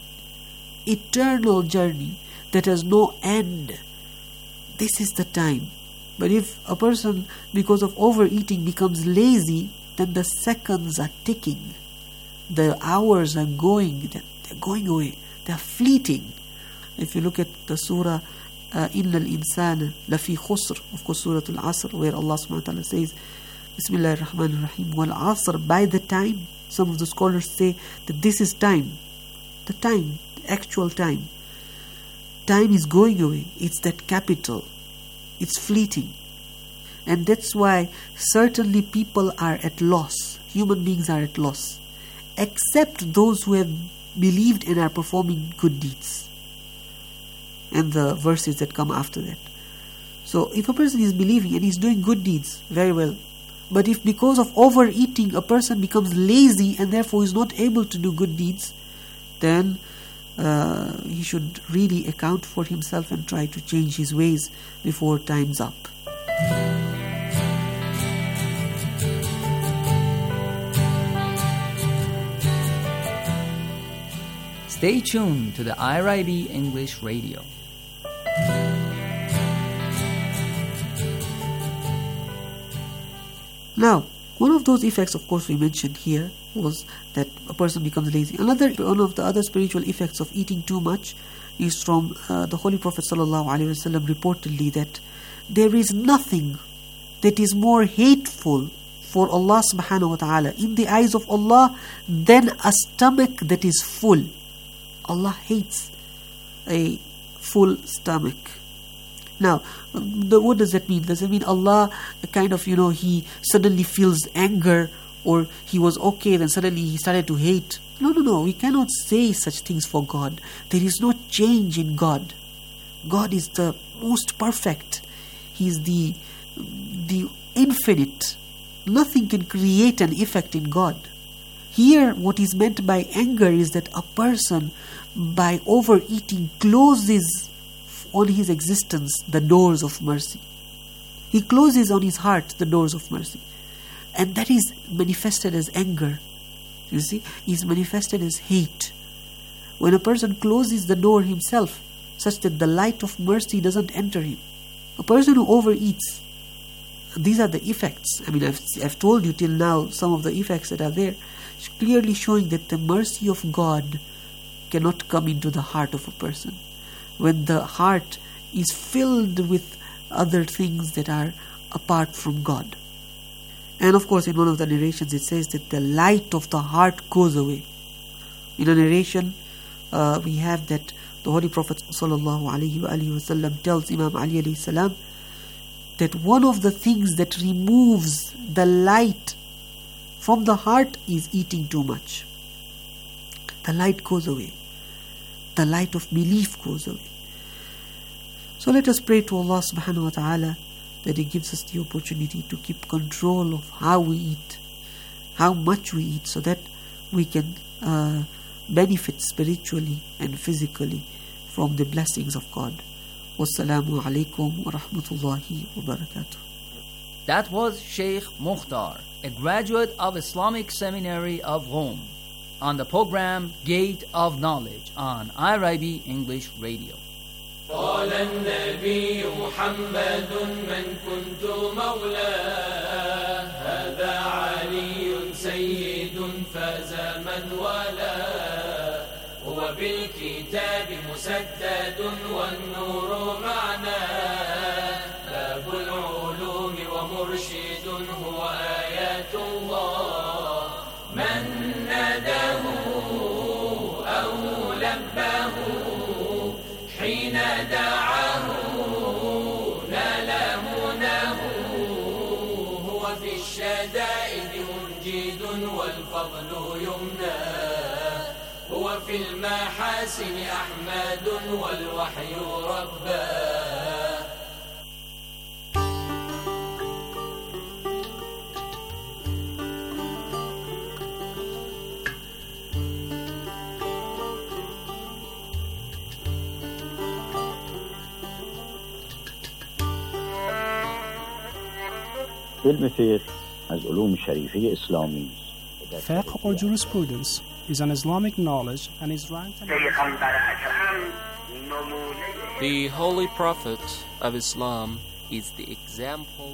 that has no end. This is the time. But if a person, because of overeating, becomes lazy, then the seconds are ticking. The hours are going, they're going away. They're fleeting. If you look at the surah, إِنَّ الْإِنسَانَ لَفِي خُسْرٍ, of course, Surah Al-Asr, where Allah subhanahu wa ta'ala says, Bismillah ar-Rahman ar-Rahim, wal-Asr, by the time. Some of the scholars say that this is time. The time, the actual time. Time is going away. It's that capital. It's fleeting. And that's why certainly people are at loss. Human beings are at loss. Except those who have believed and are performing good deeds. And the verses that come after that. So if a person is believing and he's doing good deeds, very well. But if because of overeating a person becomes lazy and therefore is not able to do good deeds, then he should really account for himself and try to change his ways before time's up. Stay tuned to the IRIB English Radio. Now, one of those effects, of course, we mentioned here was that a person becomes lazy. One of the other spiritual effects of eating too much is from the Holy Prophet ﷺ reportedly that there is nothing that is more hateful for Allah subhanahu wa ta'ala in the eyes of Allah than a stomach that is full. Allah hates a full stomach. Now, what does that mean? Does it mean Allah kind of, he suddenly feels anger, or he was okay, then suddenly he started to hate? No. We cannot say such things for God. There is no change in God. God is the most perfect. He is the infinite. Nothing can create an effect in God. Here, what is meant by anger is that a person, by overeating, closes on his existence the doors of mercy. He closes on his heart the doors of mercy. And that is manifested as anger. You see, is manifested as hate. When a person closes the door himself, such that the light of mercy doesn't enter him. A person who overeats, these are the effects. I mean, I've told you till now some of the effects that are there, clearly showing that the mercy of God cannot come into the heart of a person. When the heart is filled with other things that are apart from God. And of course, in one of the narrations it says that the light of the heart goes away. In a narration, we have that the Holy Prophet ﷺ tells Imam Ali alayhi salam that one of the things that removes the light from the heart is eating too much. The light goes away. The light of belief goes away. So let us pray to Allah subhanahu wa ta'ala that He gives us the opportunity to keep control of how we eat, how much we eat, so that we can benefit spiritually and physically from the blessings of God. Wassalamu alaikum wa rahmatullahi wa barakatuh. That was Sheikh Mukhtar, a graduate of Islamic Seminary of Rome, on the program Gate of Knowledge on IRIB English Radio. قال النبي محمد من كنت مولاه هذا علي سيد فاز من والاه هو بالكتاب مسدد والنور معناه باب العلوم ومرشد هو آيات الله من ناداه أو لباه حين دعاه نال مناه هو في الشدائد منجد والفضل يمناه هو في المحاسن أحمد والوحي رباه. علم فقه از علوم شریفه اسلامی است. Fiqh or jurisprudence is an Islamic knowledge and is ranked The Holy Prophet of Islam is the example.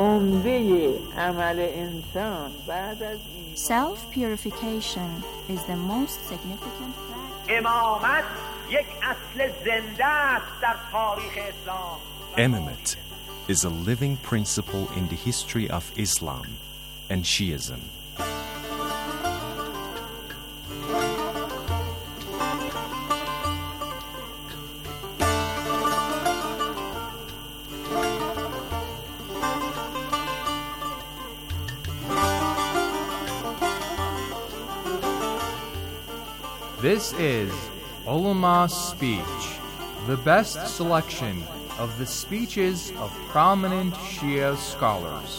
Self-purification is the most significant امامت یک اصل زنده است در تاریخ اسلام. Imamate is a living principle in the history of Islam and Shiism. This is Ulama's Speech, the best selection of the speeches of prominent Shia scholars.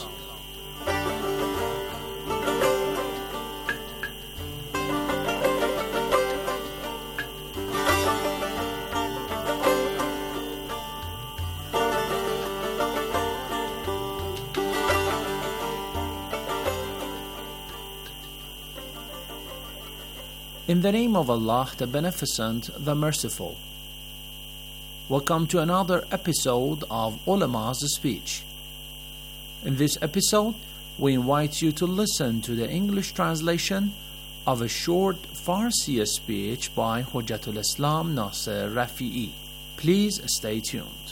In the name of Allah, the Beneficent, the Merciful. Welcome to another episode of Ulama's Speech. In this episode, we invite you to listen to the English translation of a short Farsi speech by Hujjatul Islam Nasser Rafi'i. Please stay tuned.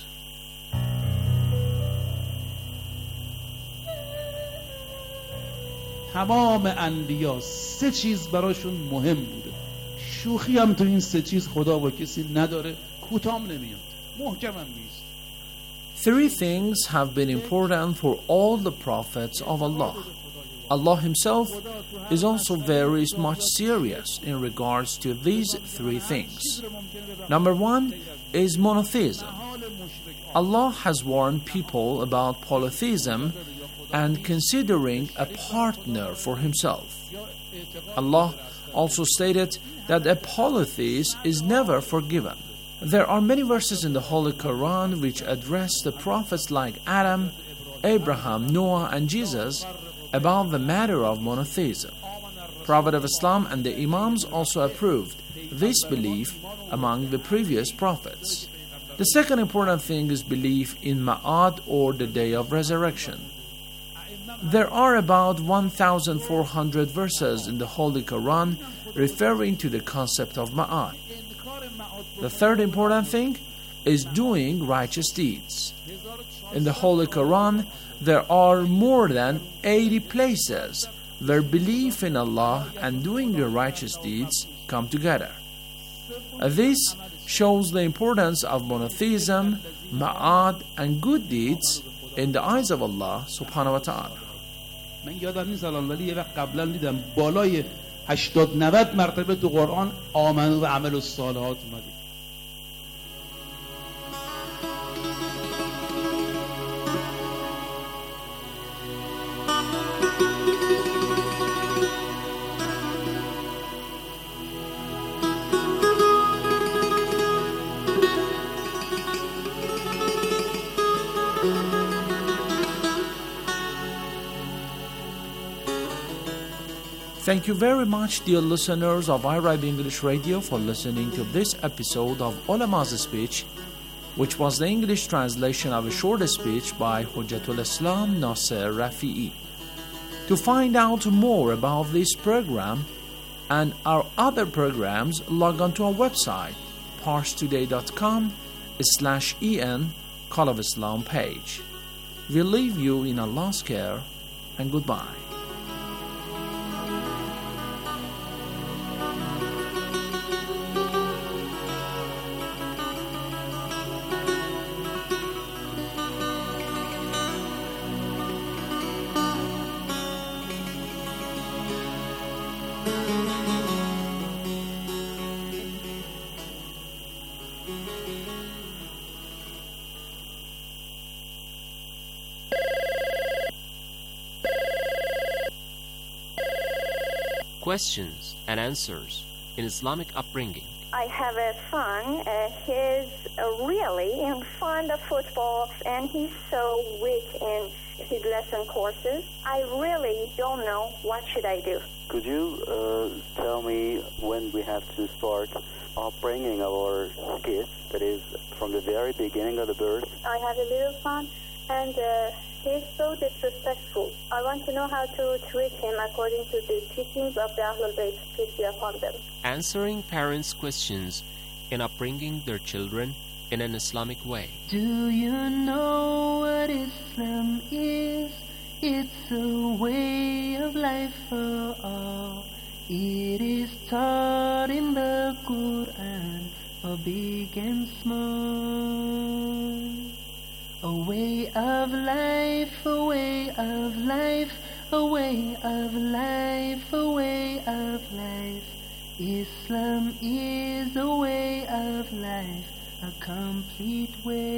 تمام انبیا سه چیز براشون مهم بوده. شوخی هم تو این سه چیز خدا با کسی نداره، کوتام نمیاد، محکم هم نیست. Three things have been important for all the prophets of Allah. Allah Himself is also very much serious in regards to these three things. Number one is monotheism. Allah has warned people about polytheism and considering a partner for Himself. Allah also stated that a polytheist is never forgiven. There are many verses in the Holy Quran which address the prophets like Adam, Abraham, Noah, and Jesus about the matter of monotheism. Prophet of Islam and the Imams also approved this belief among the previous prophets. The second important thing is belief in Ma'ad, or the day of resurrection. There are about 1,400 verses in the Holy Quran referring to the concept of Ma'ad. The third important thing is doing righteous deeds. In the Holy Quran, there are more than 80 places where belief in Allah and doing your righteous deeds come together. This shows the importance of monotheism, Ma'ad, and good deeds in the eyes of Allah subhanahu wa ta'ala. من یادم نیست الان ولی یه وقت قبلا دیدم بالای 80-90 مرتبه تو قرآن آمنو و عمل الصالحات اومده. Thank you very much, dear listeners of IRIB English Radio, for listening to this episode of Ulama's Speech, which was the English translation of a short speech by Hujjatul Islam Nasser Rafi'i. To find out more about this program and our other programs, log on to our website, parstoday.com/en Call of Islam page. We leave you in Allah's care and goodbye. Questions and answers in Islamic upbringing. I have a son. He's really fond of football, and he's so weak in his lesson courses. I really don't know what should I do. Could you tell me when we have to start upbringing our kids, that is, from the very beginning of the birth? I have a little son, and he's so disrespectful. I want to know how to treat him according to the teachings of the Ahlul Bayt, peace be upon them. Answering parents' questions in upbringing their children in an Islamic way. Do you know what Islam is? It's a way of life for all. It is taught in the Quran for big and small. A way of life, a way of life, a way of life, a way of life. Islam is a way of life, a complete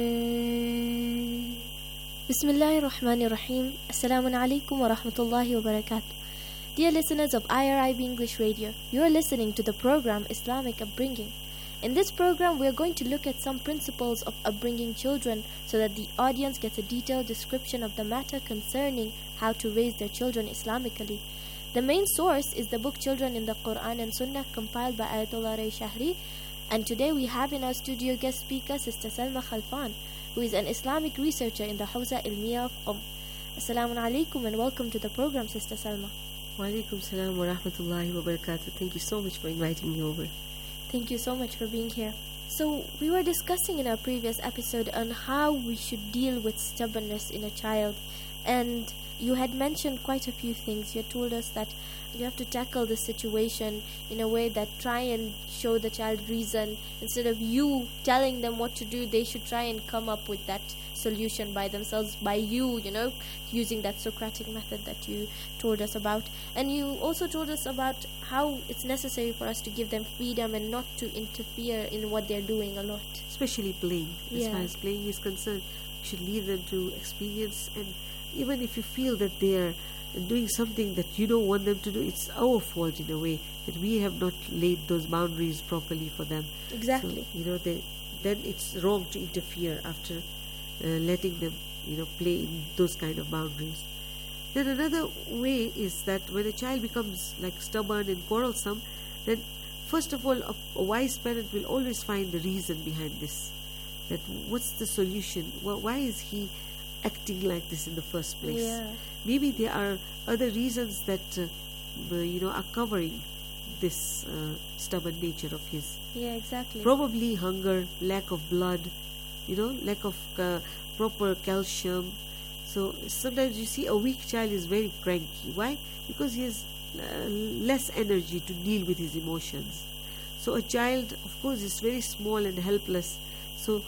way. Bismillahir Rahmanir Rahim. Assalamu alaikum wa rahmatullahi wa barakatuh. Dear listeners of IRIB English Radio, you are listening to the program Islamic Upbringing. In this program, we are going to look at some principles of upbringing children so that the audience gets a detailed description of the matter concerning how to raise their children Islamically. The main source is the book Children in the Quran and Sunnah, compiled by Ayatollah Ray Shahri. And today we have in our studio guest speaker Sister Salma Khalfan, who is an Islamic researcher in the Hawza Ilmiya of Assalamu alaikum and welcome to the program, Sister Salma. Wa alaikum salam wa rahmatullahi wa barakatuh. Thank you so much for inviting me over. Thank you so much for being here. So, we were discussing in our previous episode on how we should deal with stubbornness in a child. And you had mentioned quite a few things. You had told us that you have to tackle the situation in a way that try and show the child reason. Instead of you telling them what to do, they should try and come up with that solution by themselves, by you, using that Socratic method that you told us about. And you also told us about how it's necessary for us to give them freedom and not to interfere in what they're doing a lot. Especially playing. As far as playing is concerned, you should leave them to experience. And even if you feel that they're doing something that you don't want them to do, it's our fault in a way that we have not laid those boundaries properly for them. Exactly. So, then it's wrong to interfere after letting them, play in those kind of boundaries. Then another way is that when a child becomes like stubborn and quarrelsome, then first of all, a wise parent will always find the reason behind this. That what's the solution? Why is he acting like this in the first place? Yeah. Maybe there are other reasons that are covering this stubborn nature of his. Yeah, exactly. Probably hunger, lack of blood, lack of proper calcium. So sometimes you see a weak child is very cranky. Why? Because he has less energy to deal with his emotions. So a child, of course, is very small and helpless. So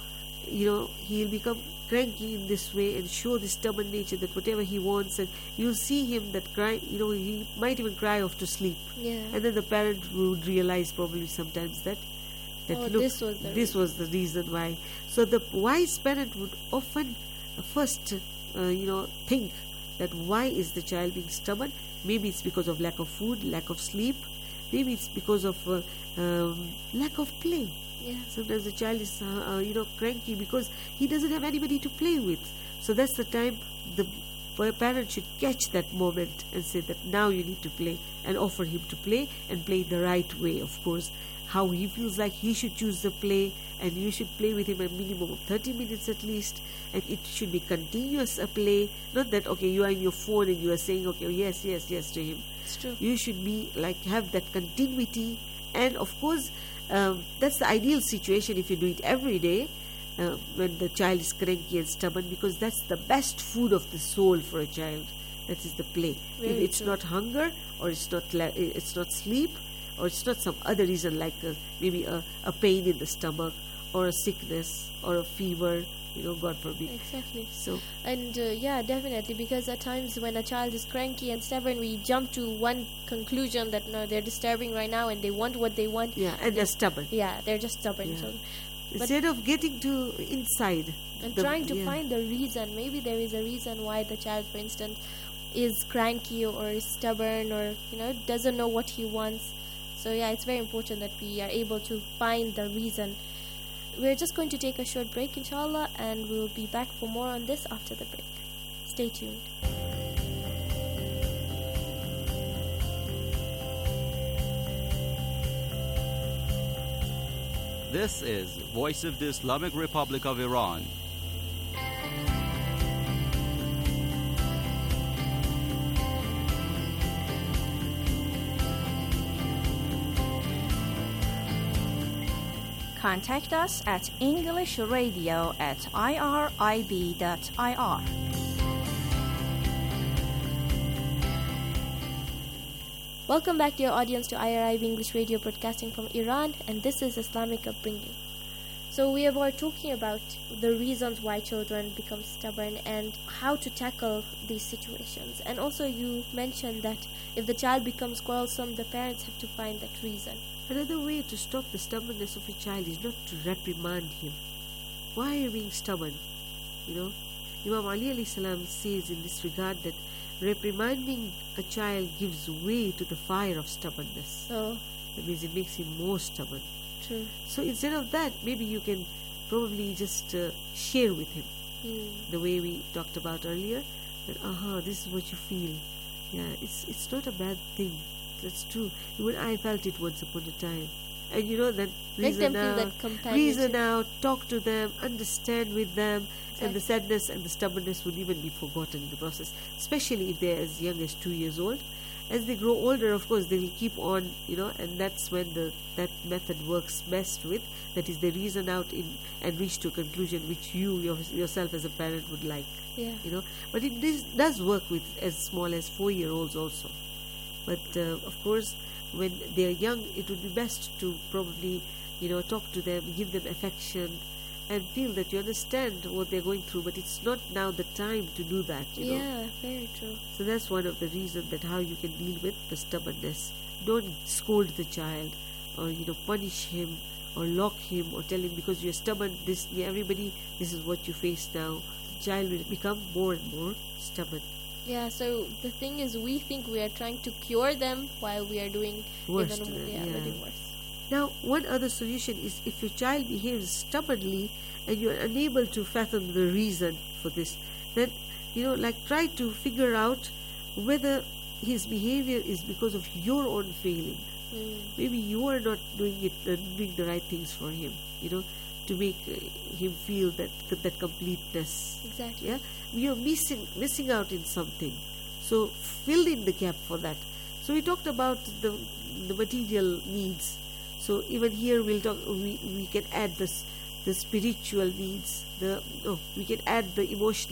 he'll become cranky in this way and show this stubborn nature that whatever he wants, and you'll see him that cry, he might even cry off to sleep. Yeah. And then the parent would realize probably sometimes that look, this was the reason why. So the wise parent would often first think that why is the child being stubborn. Maybe it's because of lack of food, lack of sleep. Maybe it's because of lack of play. Yeah. Sometimes the child is cranky because he doesn't have anybody to play with. So that's the time the parent should catch that moment and say that now you need to play, and offer him to play, and play the right way, of course. How he feels like he should choose the play, and you should play with him a minimum of 30 minutes at least, and it should be continuous a play, not that you are in your phone and you are saying yes to him. It's true. You should be have that continuity, and of course that's the ideal situation if you do it every day when the child is cranky and stubborn, because that's the best food of the soul for a child. That is the play. Very if it's true. not hunger, or it's not sleep, or it's not some other reason like maybe a pain in the stomach, or a sickness, or a fever, God forbid. Exactly. So, and definitely, because at times when a child is cranky and stubborn, we jump to one conclusion that no, they're disturbing right now and they want what they want. Yeah, and they're stubborn. Yeah, they're just stubborn. Yeah. So, instead of getting to inside and trying to find the reason, maybe there is a reason why the child, for instance, is cranky or is stubborn, or doesn't know what he wants. So it's very important that we are able to find the reason. We're just going to take a short break, inshallah, and we'll be back for more on this after the break. Stay tuned. This is Voice of the Islamic Republic of Iran. Contact us at englishradio@irib.ir. Welcome back, dear audience, to IRIB English Radio, broadcasting from Iran, and this is Islamic Upbringing. So we were talking about the reasons why children become stubborn and how to tackle these situations. And also you mentioned that if the child becomes quarrelsome, the parents have to find that reason. Another way to stop the stubbornness of a child is not to reprimand him. Why are you being stubborn? Imam Ali alayhi salam says in this regard that reprimanding a child gives way to the fire of stubbornness. So that means it makes him more stubborn. True. So instead of that, maybe you can probably just share with him the way we talked about earlier. That this is what you feel. Yeah, it's not a bad thing. That's true. Even I felt it once upon a time. And then reason out, talk to them, understand with them, and the sadness and the stubbornness will even be forgotten in the process, especially if they're as young as 2 years old. As they grow older, of course, they will keep on, and that's when that method works best with. That is, they reason out and reach to a conclusion which you yourself as a parent would like. Yeah. But this does work with as small as 4-year-olds also. But of course, when they are young, it would be best to probably, talk to them, give them affection, and feel that you understand what they're going through. But it's not now the time to do that. Yeah, very true. So that's one of the reasons that how you can deal with the stubbornness. Don't scold the child, or punish him, or lock him, or tell him because you're stubborn. This is what you face now. The child will become more and more stubborn. Yeah, so the thing is, we think we are trying to cure them while we are doing worse. Even worse. Now, one other solution is if your child behaves stubbornly and you are unable to fathom the reason for this, then try to figure out whether his behavior is because of your own failing. Maybe you are not doing the right things for him. To make him feel that completeness. Exactly. Yeah, you're missing out in something. So fill in the gap for that. So we talked about the material needs. So even here we'll talk. We can add the spiritual needs. We can add the emotional